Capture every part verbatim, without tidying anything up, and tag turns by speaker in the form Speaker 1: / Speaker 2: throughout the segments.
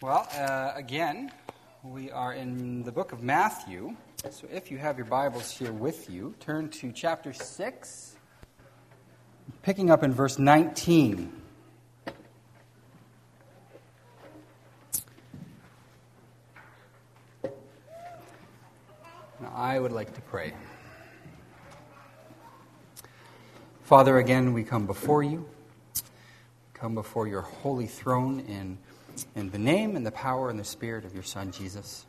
Speaker 1: Well, uh, again, we are in the book of Matthew. So if you have your Bibles here with you, turn to chapter six, picking up in verse nineteen. Now, I would like to pray. Father, again, we come before you. Come before your holy throne in In the name and the power and the Spirit of your Son, Jesus.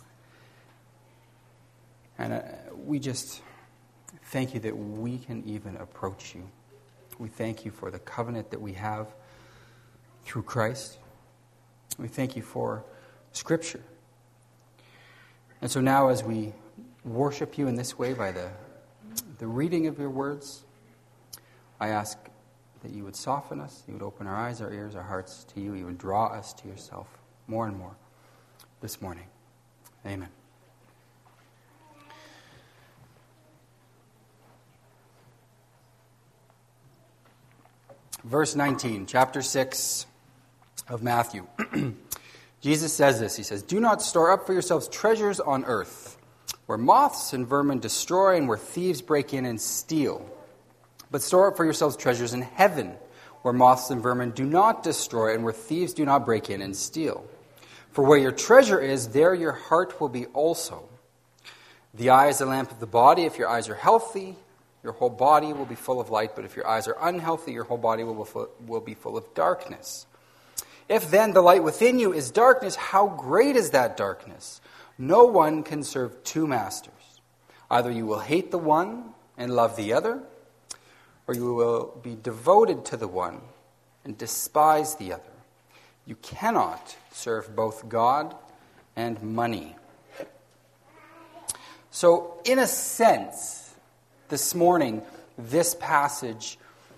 Speaker 1: And uh, we just thank you that we can even approach you. We thank you for the covenant that we have through Christ. We thank you for Scripture. And so now as we worship you in this way by the, the reading of your words, I ask that you would soften us, you would open our eyes, our ears, our hearts to you, you would draw us to yourself more and more this morning. Amen. Verse nineteen, chapter six of Matthew. Jesus says this, he says, "Do not store up for yourselves treasures on earth, where moths and vermin destroy and where thieves break in and steal. But store up for yourselves treasures in heaven, where moths and vermin do not destroy and where thieves do not break in and steal. For where your treasure is, there your heart will be also. The eye is the lamp of the body. If your eyes are healthy, your whole body will be full of light. But if your eyes are unhealthy, your whole body will be full, will be full of darkness. If then the light within you is darkness, how great is that darkness? No one can serve two masters. Either you will hate the one and love the other, or you will be devoted to the one and despise the other. You cannot serve both God and money." So, in a sense, this morning, this passage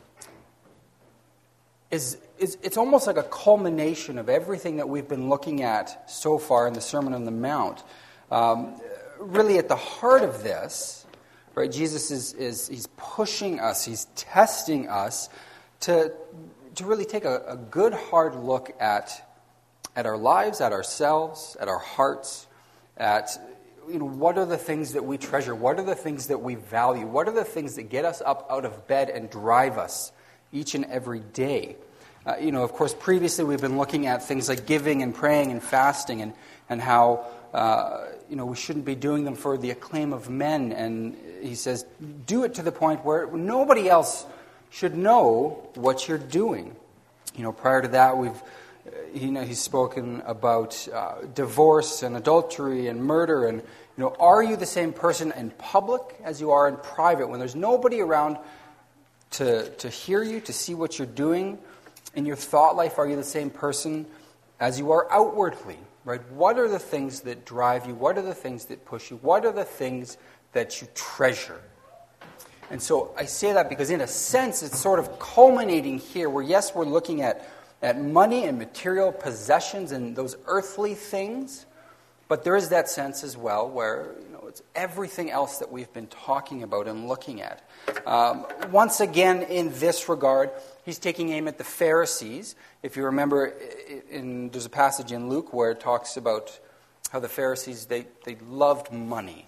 Speaker 1: is, is it's almost like a culmination of everything that we've been looking at so far in the Sermon on the Mount. Um, really, at the heart of this, right, Jesus is, is he's pushing us, he's testing us to, to really take a, a good hard look at, at our lives, at ourselves, at our hearts, at you know, what are the things that we treasure, what are the things that we value, what are the things that get us up out of bed and drive us each and every day. Uh, you know, of course, previously we've been looking at things like giving and praying and fasting and, and how Uh, you know, we shouldn't be doing them for the acclaim of men. And he says, do it to the point where nobody else should know what you're doing. You know, prior to that, we've, you know, he's spoken about uh, divorce and adultery and murder. And, you know, are you the same person in public as you are in private? When there's nobody around to, to hear you, to see what you're doing in your thought life, are you the same person as you are outwardly? Right? What are the things that drive you? What are the things that push you? What are the things that you treasure? And so I say that because in a sense it's sort of culminating here where yes, we're looking at, at money and material possessions and those earthly things, but there is that sense as well where you know it's everything else that we've been talking about and looking at. Um, once again, in this regard, he's taking aim at the Pharisees. If you remember, in, there's a passage in Luke where it talks about how the Pharisees, they, they loved money.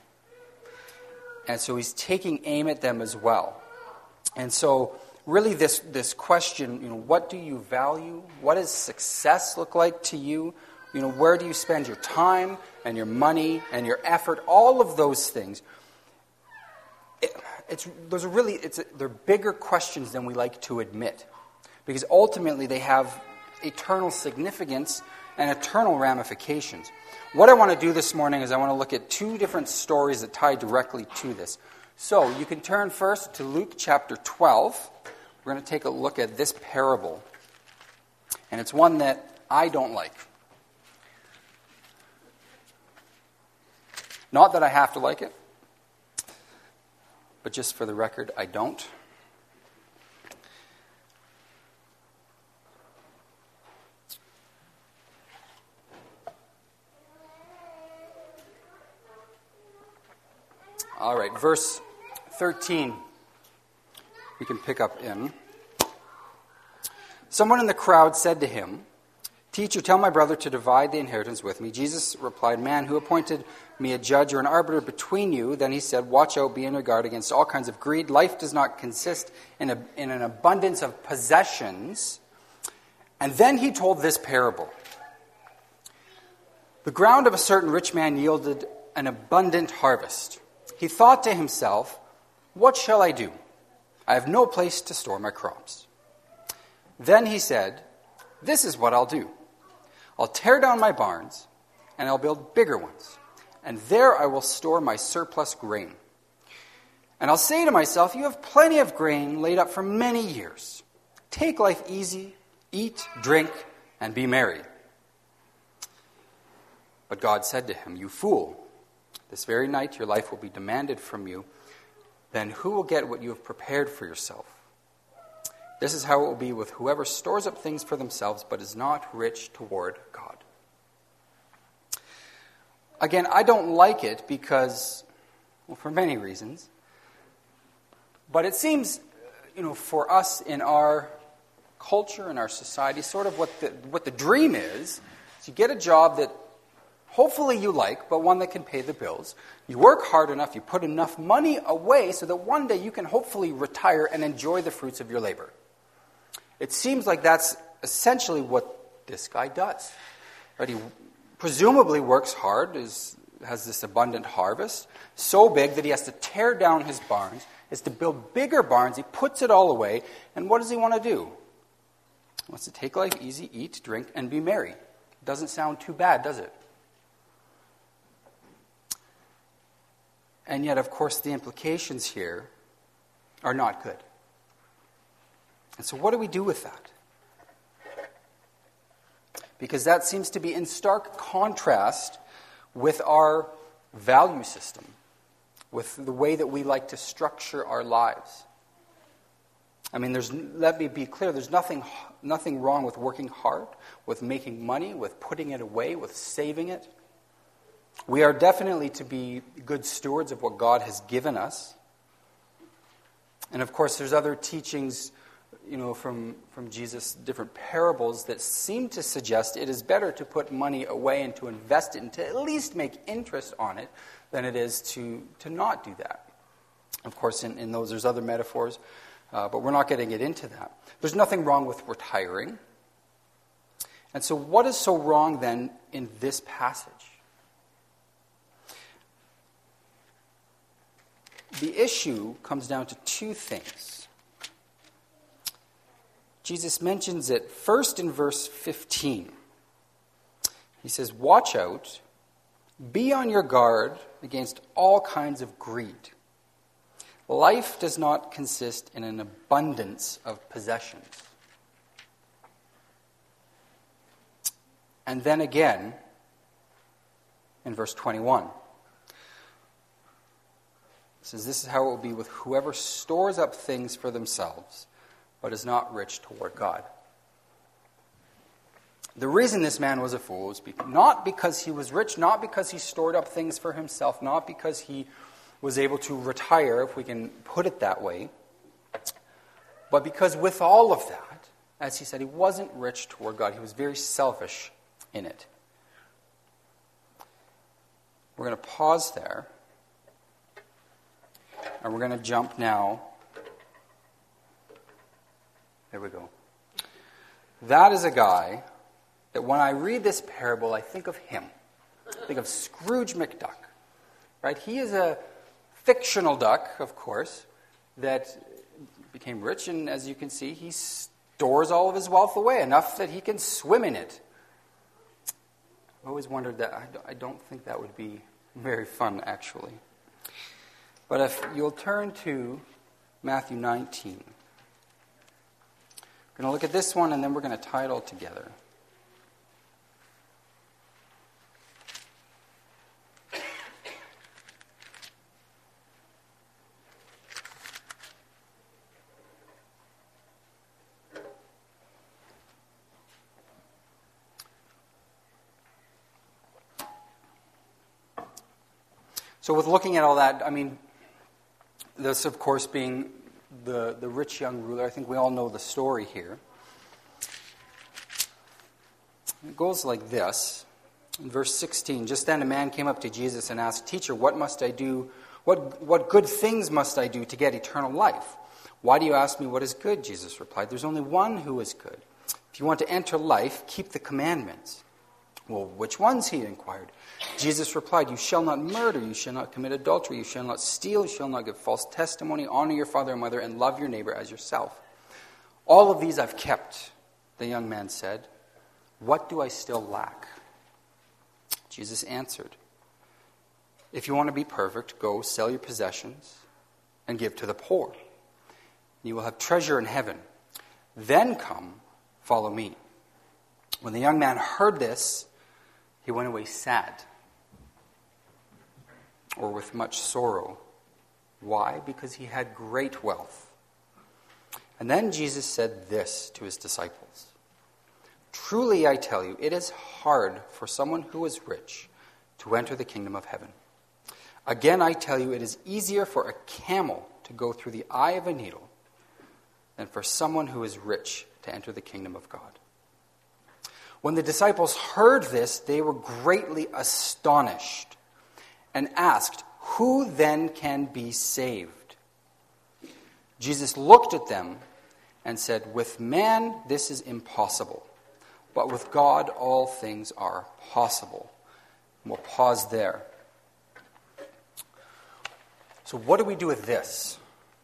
Speaker 1: And so he's taking aim at them as well. And so really this, this question, you know, what do you value? What does success look like to you? You know, where do you spend your time and your money and your effort? All of those things. It, it's those are really it's a, they're bigger questions than we like to admit, because ultimately they have eternal significance and eternal ramifications. What I want to do this morning is I want to look at two different stories that tie directly to this. So you can turn first to Luke chapter twelve. We're going to take a look at this parable, and it's one that I don't like. Not that I have to like it, but just for the record, I don't. All right, verse thirteen, we can pick up in. Someone in the crowd said to him, "Teacher, tell my brother to divide the inheritance with me." Jesus replied, "Man, who appointed me a judge or an arbiter between you?" Then he said, "Watch out, be on your guard against all kinds of greed. Life does not consist in, a, in an abundance of possessions." And then he told this parable. "The ground of a certain rich man yielded an abundant harvest. He thought to himself, 'What shall I do? I have no place to store my crops.' Then he said, 'This is what I'll do. I'll tear down my barns, and I'll build bigger ones, and there I will store my surplus grain. And I'll say to myself, you have plenty of grain laid up for many years. Take life easy, eat, drink, and be merry.' But God said to him, 'You fool, this very night your life will be demanded from you. Then who will get what you have prepared for yourself? This is how it will be with whoever stores up things for themselves, but is not rich toward God.'" Again, I don't like it because, well, for many reasons. But it seems, you know, for us in our culture, in our society, sort of what the, what the dream is, is you get a job that hopefully you like, but one that can pay the bills. You work hard enough, you put enough money away so that one day you can hopefully retire and enjoy the fruits of your labor. It seems like that's essentially what this guy does. Right? He presumably works hard, is, has this abundant harvest, so big that he has to tear down his barns, is to build bigger barns. He puts it all away, and what does he want to do? He wants to take life easy, eat, drink, and be merry. It doesn't sound too bad, does it? And yet, of course, the implications here are not good. And so what do we do with that? Because that seems to be in stark contrast with our value system, with the way that we like to structure our lives. I mean, there's, let me be clear, there's nothing, nothing wrong with working hard, with making money, with putting it away, with saving it. We are definitely to be good stewards of what God has given us. And of course, there's other teachings, you know, from, from Jesus, different parables that seem to suggest it is better to put money away and to invest it and to at least make interest on it than it is to, to not do that. Of course, in, in those, there's other metaphors, uh, but we're not going to get into that. There's nothing wrong with retiring. And so what is so wrong then in this passage? The issue comes down to two things. Jesus mentions it first in verse fifteen. He says, "Watch out, be on your guard against all kinds of greed. Life does not consist in an abundance of possessions." And then again, in verse twenty-one, it says, "This is how it will be with whoever stores up things for themselves, but is not rich toward God." The reason this man was a fool is not because he was rich, not because he stored up things for himself, not because he was able to retire, if we can put it that way, but because with all of that, as he said, he wasn't rich toward God. He was very selfish in it. We're going to pause there. And we're going to jump now. There we go. That is a guy that when I read this parable, I think of him. I think of Scrooge McDuck. Right? He is a fictional duck, of course, that became rich, and as you can see, he stores all of his wealth away, enough that he can swim in it. I've always wondered that. I don't think that would be very fun, actually. But if you'll turn to Matthew nineteen. We're going to look at this one, and then we're going to tie it all together. So with looking at all that, I mean, this, of course, being the, the rich young ruler, I think we all know the story here. It goes like this. In verse sixteen, just then a man came up to Jesus and asked, "Teacher, what must I do? What, what good things must I do to get eternal life?" "Why do you ask me what is good?" Jesus replied. "There's only one who is good. If you want to enter life, keep the commandments." "Well, which ones?" he inquired. Jesus replied, "You shall not murder, you shall not commit adultery, you shall not steal, you shall not give false testimony, honor your father and mother, and love your neighbor as yourself." "All of these I've kept," the young man said. "What do I still lack?" Jesus answered, "If you want to be perfect, go sell your possessions and give to the poor. You will have treasure in heaven. Then come, follow me." When the young man heard this, he went away sad, or with much sorrow. Why? Because he had great wealth. And then Jesus said this to his disciples: "Truly I tell you, it is hard for someone who is rich to enter the kingdom of heaven. Again, I tell you, it is easier for a camel to go through the eye of a needle than for someone who is rich to enter the kingdom of God." When the disciples heard this, they were greatly astonished and asked, "Who then can be saved?" Jesus looked at them and said, "With man this is impossible, but with God all things are possible." And we'll pause there. So what do we do with this?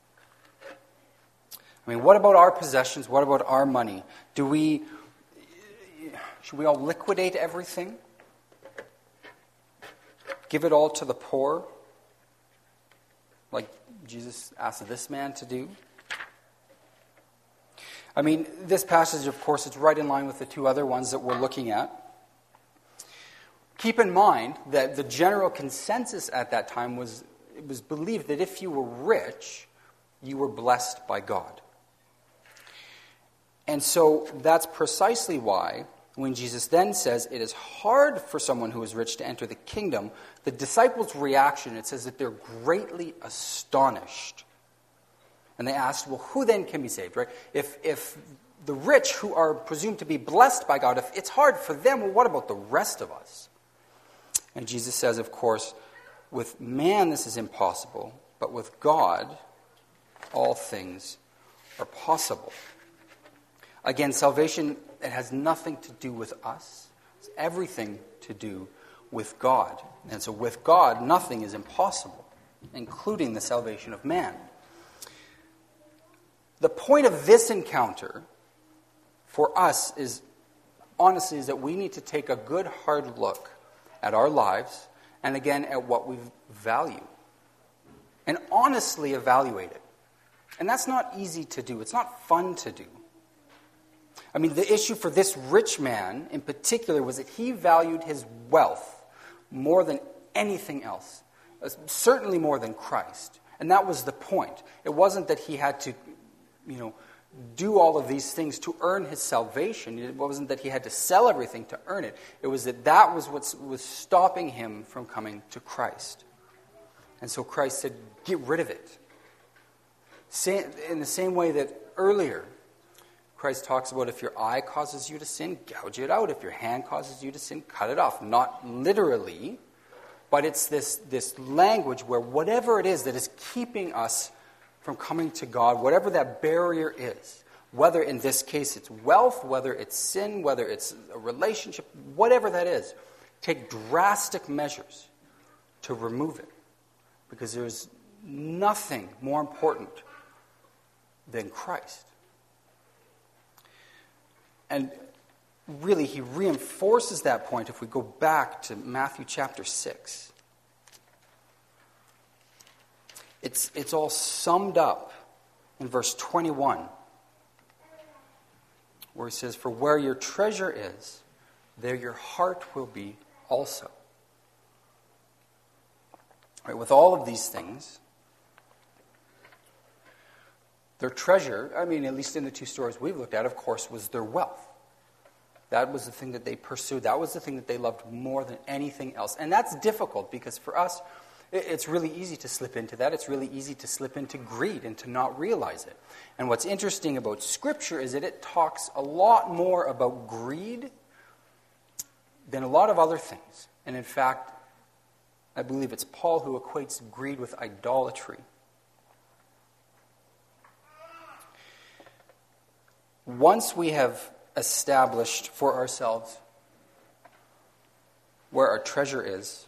Speaker 1: I mean, what about our possessions? What about our money? Do we, should we all liquidate everything? Give it all to the poor? Like Jesus asked this man to do? I mean, this passage, of course, is right in line with the two other ones that we're looking at. Keep in mind that the general consensus at that time was, it was believed that if you were rich, you were blessed by God. And so that's precisely why, when Jesus then says it is hard for someone who is rich to enter the kingdom, the disciples' reaction, it says that they're greatly astonished. And they asked, well, who then can be saved, right? If if the rich who are presumed to be blessed by God, if it's hard for them, well, what about the rest of us? And Jesus says, of course, with man this is impossible, but with God all things are possible. Again, salvation, it has nothing to do with us. It's everything to do with God. And so with God, nothing is impossible, including the salvation of man. The point of this encounter for us is, honestly, is that we need to take a good hard look at our lives and again at what we value. And honestly evaluate it. And that's not easy to do. It's not fun to do. I mean, the issue for this rich man in particular was that he valued his wealth more than anything else. Certainly more than Christ. And that was the point. It wasn't that he had to, you know, do all of these things to earn his salvation. It wasn't that he had to sell everything to earn it. It was that that was what was stopping him from coming to Christ. And so Christ said, get rid of it. In the same way that earlier, Christ talks about if your eye causes you to sin, gouge it out. If your hand causes you to sin, cut it off. Not literally, but it's this, this language where whatever it is that is keeping us from coming to God, whatever that barrier is, whether in this case it's wealth, whether it's sin, whether it's a relationship, whatever that is, take drastic measures to remove it. Because there's nothing more important than Christ. And really, he reinforces that point if we go back to Matthew chapter six. It's, it's all summed up in verse twenty-one, where he says, "For where your treasure is, there your heart will be also." Right, with all of these things, their treasure, I mean, at least in the two stories we've looked at, of course, was their wealth. That was the thing that they pursued. That was the thing that they loved more than anything else. And that's difficult because for us, it's really easy to slip into that. It's really easy to slip into greed and to not realize it. And what's interesting about Scripture is that it talks a lot more about greed than a lot of other things. And in fact, I believe it's Paul who equates greed with idolatry. Once we have established for ourselves where our treasure is,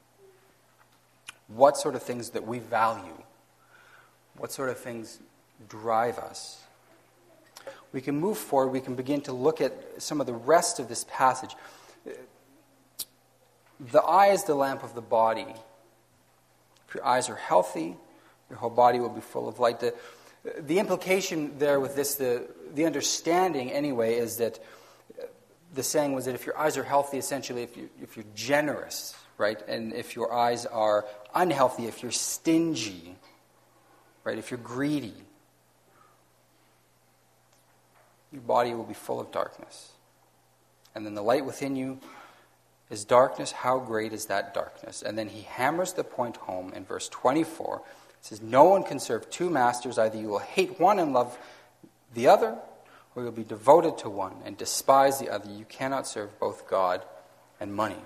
Speaker 1: what sort of things that we value, what sort of things drive us, we can move forward, we can begin to look at some of the rest of this passage. The eye is the lamp of the body. If your eyes are healthy, your whole body will be full of light. The, the implication there with this, the, the understanding anyway, is that the saying was that if your eyes are healthy, essentially if, you, if you're generous, right? And if your eyes are unhealthy, if you're stingy, right? If you're greedy, your body will be full of darkness. And then the light within you is darkness. How great is that darkness? And then he hammers the point home in verse twenty-four. It says, no one can serve two masters. Either you will hate one and love the other, or you'll be devoted to one and despise the other. You cannot serve both God and money.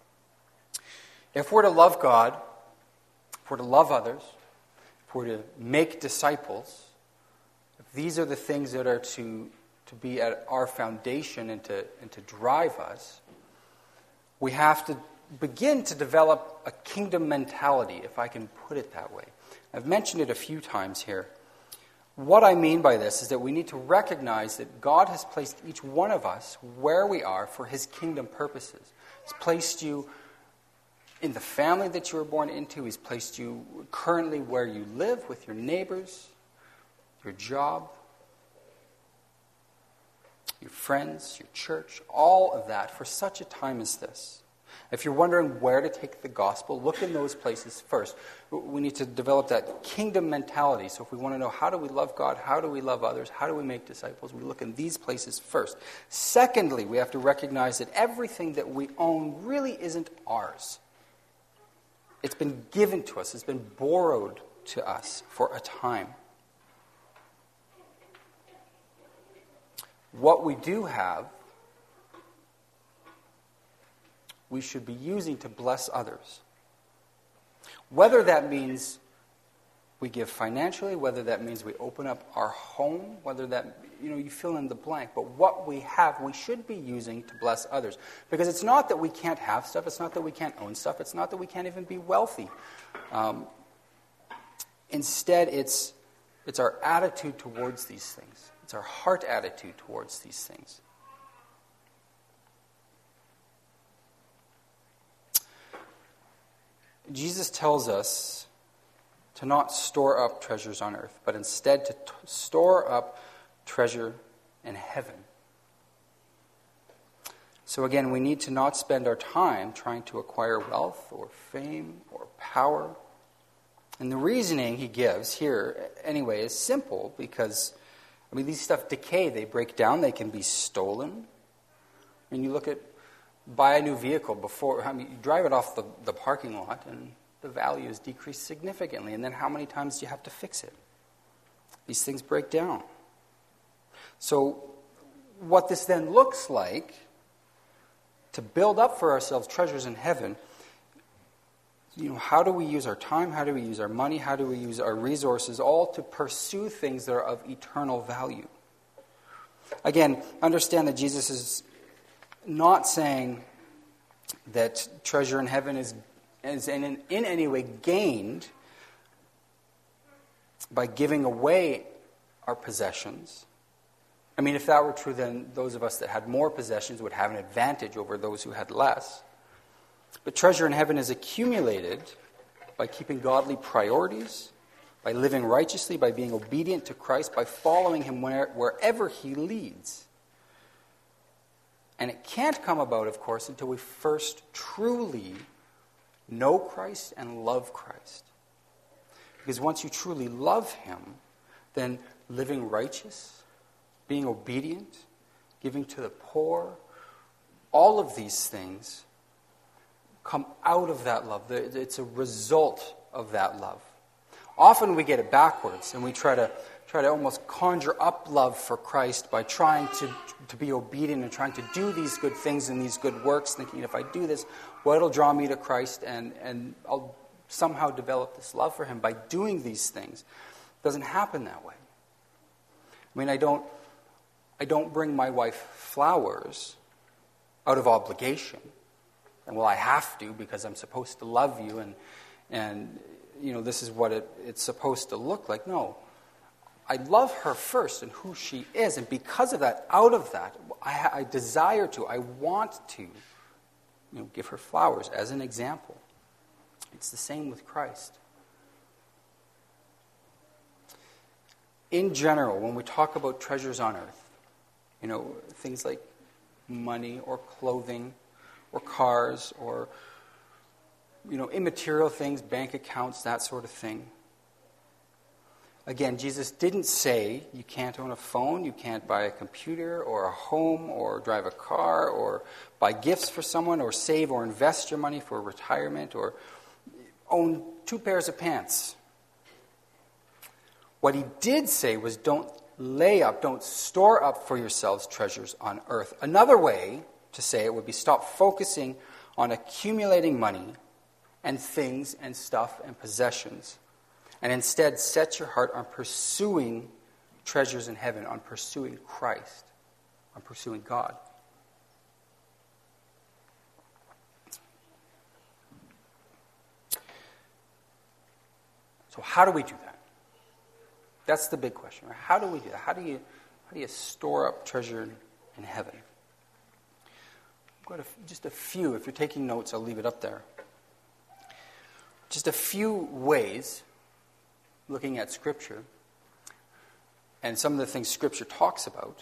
Speaker 1: If we're to love God, if we're to love others, if we're to make disciples, if these are the things that are to, to be at our foundation and to, and to drive us, we have to begin to develop a kingdom mentality, if I can put it that way. I've mentioned it a few times here. What I mean by this is that we need to recognize that God has placed each one of us where we are for his kingdom purposes. He's placed you in the family that you were born into. He's placed you currently where you live with your neighbors, your job, your friends, your church, all of that for such a time as this. If you're wondering where to take the gospel, look in those places first. We need to develop that kingdom mentality. So if we want to know how do we love God, how do we love others, how do we make disciples, we look in these places first. Secondly, we have to recognize that everything that we own really isn't ours. It's been given to us. It's been borrowed to us for a time. What we do have, we should be using to bless others. Whether that means we give financially, whether that means we open up our home, whether that, you know, you fill in the blank. But what we have, we should be using to bless others. Because it's not that we can't have stuff. It's not that we can't own stuff. It's not that we can't even be wealthy. Um, instead, it's it's our attitude towards these things. It's our heart attitude towards these things. Jesus tells us to not store up treasures on earth, but instead to t- store up treasure in heaven. So again, we need to not spend our time trying to acquire wealth or fame or power. And the reasoning he gives here, anyway, is simple because, I mean, these stuff decay, they break down, they can be stolen. I mean, you look at, buy a new vehicle before, I mean, you drive it off the, the parking lot and the value is decreased significantly. And then how many times do you have to fix it? These things break down. So what this then looks like to build up for ourselves treasures in heaven, you know, how do we use our time? How do we use our money? How do we use our resources, all to pursue things that are of eternal value? Again, understand that Jesus is not saying that treasure in heaven is, is in, in any way gained by giving away our possessions. I mean, if that were true, then those of us that had more possessions would have an advantage over those who had less. But treasure in heaven is accumulated by keeping godly priorities, by living righteously, by being obedient to Christ, by following him where, wherever he leads. And it can't come about, of course, until we first truly know Christ and love Christ. Because once you truly love him, then living righteous, being obedient, giving to the poor, all of these things come out of that love. It's a result of that love. Often we get it backwards and we try to try to almost conjure up love for Christ by trying to, to be obedient and trying to do these good things and these good works, thinking if I do this, well, it'll draw me to Christ and, and I'll somehow develop this love for him by doing these things. It doesn't happen that way. I mean, I don't, I don't bring my wife flowers out of obligation. And well, I have to because I'm supposed to love you and, and you know, this is what it, it's supposed to look like. No. I love her first and who she is, and because of that, out of that, I, I desire to, I want to, you know, give her flowers as an example. It's the same with Christ. In general, when we talk about treasures on earth, you know, things like money or clothing or cars or, you know, immaterial things, bank accounts, that sort of thing. Again, Jesus didn't say you can't own a phone, you can't buy a computer or a home or drive a car or buy gifts for someone or save or invest your money for retirement or own two pairs of pants. What he did say was don't lay up, don't store up for yourselves treasures on earth. Another way to say it would be stop focusing on accumulating money and things and stuff and possessions. And instead, set your heart on pursuing treasures in heaven, on pursuing Christ, on pursuing God. So how do we do that? That's the big question, right? How do we do that? How do you, how do you store up treasure in heaven? I've got a, just a few. If you're taking notes, I'll leave it up there. Just a few ways, looking at Scripture, and some of the things Scripture talks about.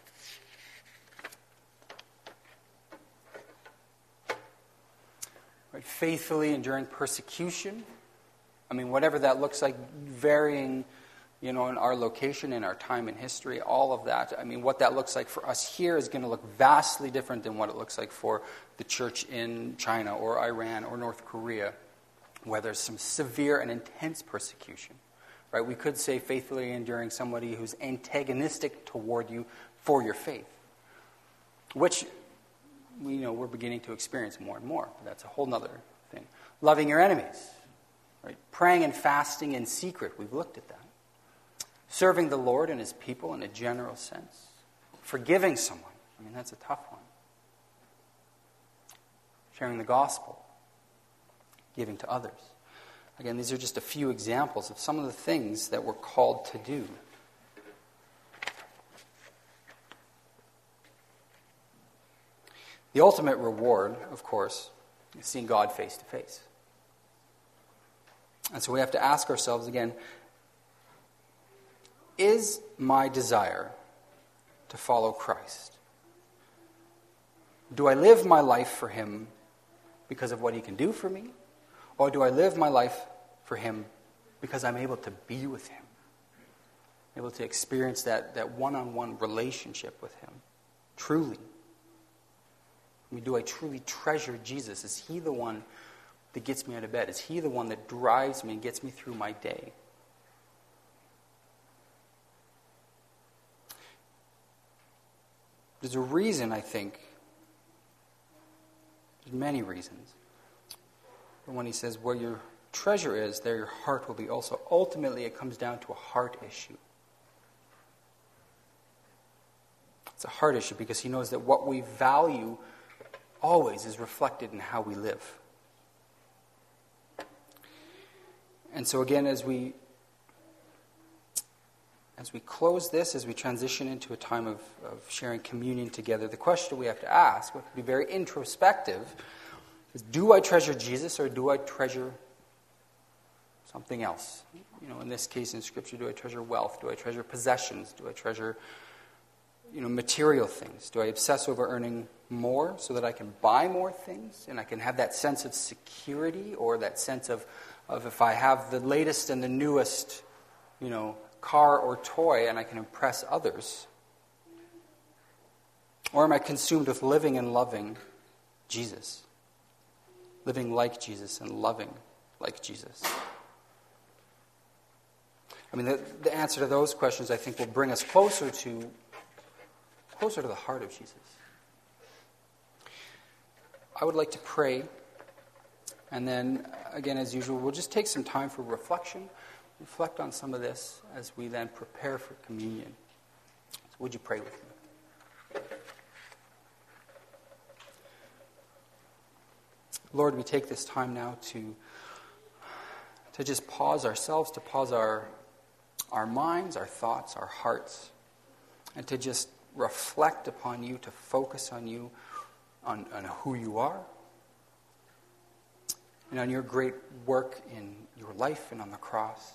Speaker 1: Right, faithfully enduring persecution. I mean, whatever that looks like, varying, you know, in our location, in our time in history, all of that. I mean, what that looks like for us here is going to look vastly different than what it looks like for the church in China or Iran or North Korea, where there's some severe and intense persecution. Right? We could say faithfully enduring somebody who's antagonistic toward you for your faith, which we know we're beginning to experience more and more. That's a whole other thing. Loving your enemies, right? Praying and fasting in secret. We've looked at that. Serving the Lord and his people in a general sense. Forgiving someone. I mean, that's a tough one. Sharing the gospel. Giving to others. Again, these are just a few examples of some of the things that we're called to do. The ultimate reward, of course, is seeing God face to face. And so we have to ask ourselves again, is my desire to follow Christ? Do I live my life for him because of what he can do for me? Or do I live my life for him because I'm able to be with him? Able to experience that, that one-on-one relationship with him. Truly. I mean, do I truly treasure Jesus? Is he the one that gets me out of bed? Is he the one that drives me and gets me through my day? There's a reason, I think. There's many reasons. But when he says, where your treasure is, there your heart will be also. Ultimately, it comes down to a heart issue. It's a heart issue because he knows that what we value always is reflected in how we live. And so again, as we as we close this, as we transition into a time of, of sharing communion together, the question we have to ask, we have to be very introspective, is do I treasure Jesus or do I treasure something else? You know, in this case in Scripture, do I treasure wealth? Do I treasure possessions? Do I treasure, you know, material things? Do I obsess over earning more so that I can buy more things and I can have that sense of security or that sense of, of if I have the latest and the newest, you know, car or toy and I can impress others? Or am I consumed with living and loving Jesus? Living like Jesus and loving like Jesus. I mean, the, the answer to those questions, I think, will bring us closer to closer to the heart of Jesus. I would like to pray, and then, again, as usual, we'll just take some time for reflection, reflect on some of this as we then prepare for communion. So would you pray with me? Lord, we take this time now to, to just pause ourselves, to pause our, our minds, our thoughts, our hearts, and to just reflect upon you, to focus on you, on, on who you are, and on your great work in your life and on the cross,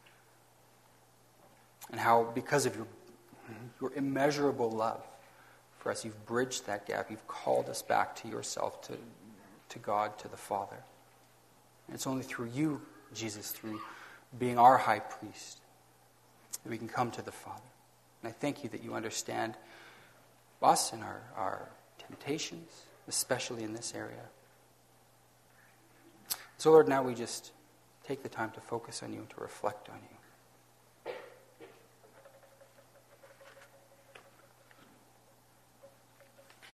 Speaker 1: and how because of your, your immeasurable love for us, you've bridged that gap, you've called us back to yourself, to, to God, to the Father. And it's only through you, Jesus, through being our high priest, that we can come to the Father. And I thank you that you understand us and our, our temptations, especially in this area. So, Lord, now we just take the time to focus on you and to reflect on you.